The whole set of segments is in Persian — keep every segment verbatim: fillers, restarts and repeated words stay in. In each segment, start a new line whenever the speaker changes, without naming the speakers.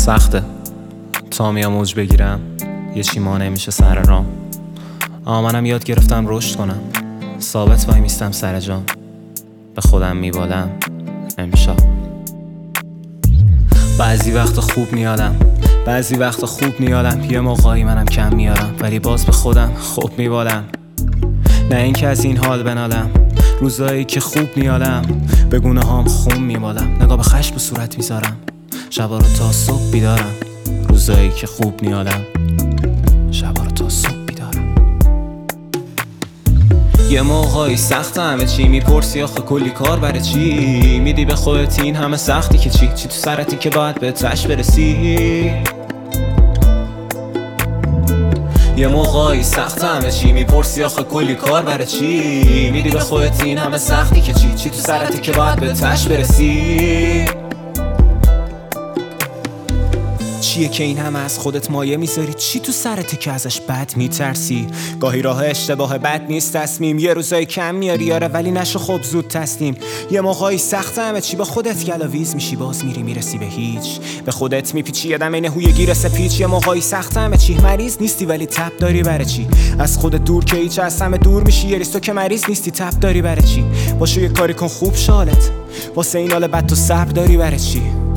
سخته تا میا موج بگیرم یه چی مانع میشه سر رام. اما منم یاد گرفتم رشد کنم، ثابت وای میستم سر جام، به خودم میبالم امشب. بعضی وقت خوب میادم، بعضی وقت خوب میادم، یه موقعی منم کم میارم ولی باز به خودم خوب میبالم. نه این که از این حال بنالم، روزایی که خوب میالم به گونه هام خون میمالم. نگاه به خشم به صورت میذارم، شبا رو تا صبح بیدارم. روزایی که خوب میالم شبا رو تا صبح بیدارم. یه موقعی سخت همه چی، میپرسی آخه کلی کار برای چی؟ میدی به خودت این همه سختی که چی؟ چی تو سرتی که باید به تش برسی؟ یه موقعی سخت همه چی، میپرسی آخه کلی کار برای چی؟ میدی به خودت این همه سختی که چی؟ چی تو سرتی که باید به تش برسی؟ چیه که این همه از خودت مایه میذاری؟ چی تو سرته که ازش بد میترسی؟ گاهی راه اشتباه بد نیست تصمیم، یه روزای کم میاری آره ولی نشو خب زود تسلیم. یه موقعی سخت همه چی، با خودت گلاویز میشی باز میری میرسی به هیچ، به خودت میپیچی یادم اینه هوی گیر سپیچ. یه موقعی سخت همه چی، مریض نیستی ولی تب داری برای چی؟ از خودت دور که هیچ، از همه دور میشی یه ریز. تو که مریض نیستی تب داری برای چی؟ باشه یه کاری کن خوب شالت، واسه این حال بد تو صبر داری برای چی؟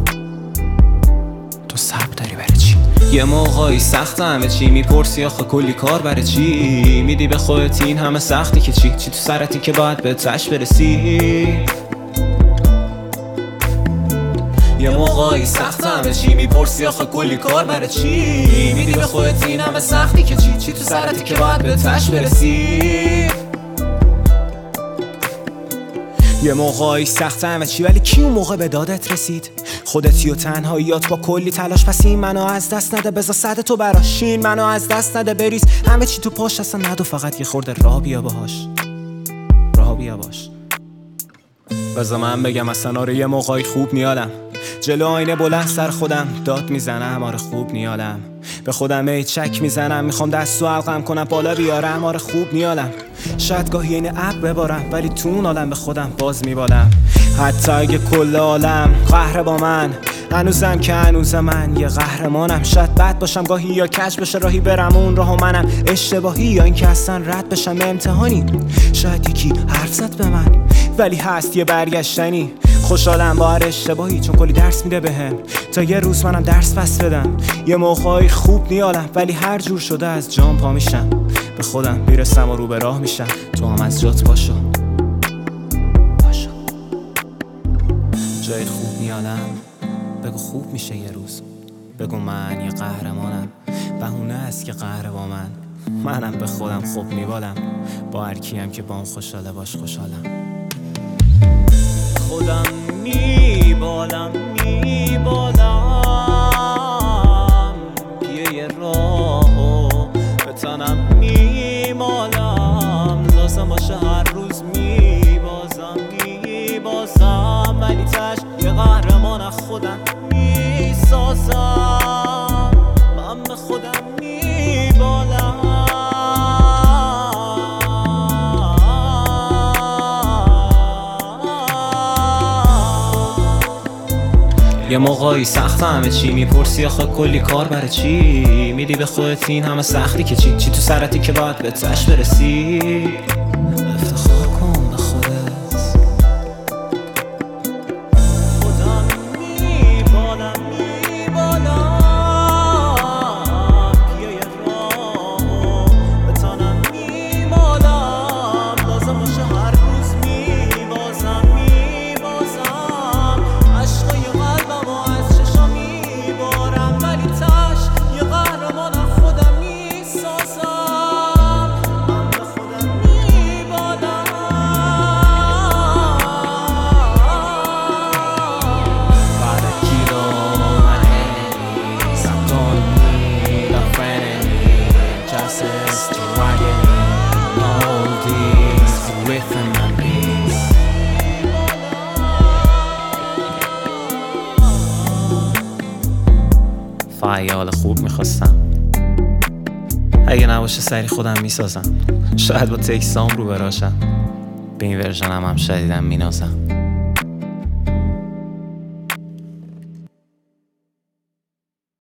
تو صبر داری برای چی؟ یه موقعی سخت همه چی، میپرسی آخه کلی کار برای چی؟ میدی به خودت این همه سختی که چی؟ چی تو سرتی که باید به تش برسی؟ یه موقعی سخت همه چی، میپرسی آخه کلی کار برای چی؟ میدی به خودت این همه سختی که چی؟ چی تو سرتی که باید به تش برسی؟ یه موقعی سخت همه چی، ولی کی اون موقع به دادت رسید؟ خودتی و تنهاییات با کلی تلاش. پس این منو از دست نده، بذار صد تو براشین منو از دست نده. بریز همه چی تو پاش اصلا ندو، فقط یه خورده راه بیا باهاش، راه بیا باش. بذار من بگم اصلا آره یه موقعی خوب میالم، جلو آینه بلند سر خودم داد میزنم آره خوب نیالم. به خودم ای چک میزنم، میخوام دست و حلقم کنم بالا بیارم آره خوب نیالم. شاید گاهی این ابر ببارم ولی تو اون عالم به خودم باز میبالم. حتی اگه کل عالم قهر با من، هنوزم که هنوز من یه قهرمانم. شاید بد باشم گاهی یا کج بشه راهی برم اون راه، منم اشتباهی یا این که اصلا رد بشم امتحانی. شاید یکی حرف زد به من ولی هست یه برگشتنی. خوشحالم با هر اشتباهی چون کلی درس میده بهم، تا یه روز منم درس پس بدم. یه موقعی خوب نیالم ولی هر جور شده از جام پا میشم، به خودم میرسم و رو به راه میشم. تو هم از جات باشو باشو، جای خوب نیالم بگو خوب میشه یه روز. بگو من یه قهرمانم، بهونه است که قهر با من. منم به خودم خوب میبالم، با هر کیم که با اون خوشحاله باش خوشحالم. خودم میبالم میبالم یه یه راهو به تنم میمالم. لازم باشه هر روز میبازم میبازم ولی تش یه قهرمان از خودم میسازم. من به خودم میبالم. یه موقعی سخت همه چی، میپرسی آخه کلی کار برای چی؟ میدی به خودت این همه سختی که چی؟ چی تو سرتی که باید به تش برسی؟ افتخار کن به خودت. خودم میبالم میبالم یه یه راهو به تنم میمالم. لازم باشه هر روز میبازم میبازم عشقای قلبم و از چشم میبارم ولی تش یه قهرمان از خودم میسازم. من به خودم میبالم. بعد کیلو من enemies, I'm gonna need a friend in me. Justice to writing all these within my beats. فعیال خوب میخواستم، اگه نباشه سری خودم میسازم. شاید با تکسام رو براشم، به این ورژنم هم شدیدم مینازم.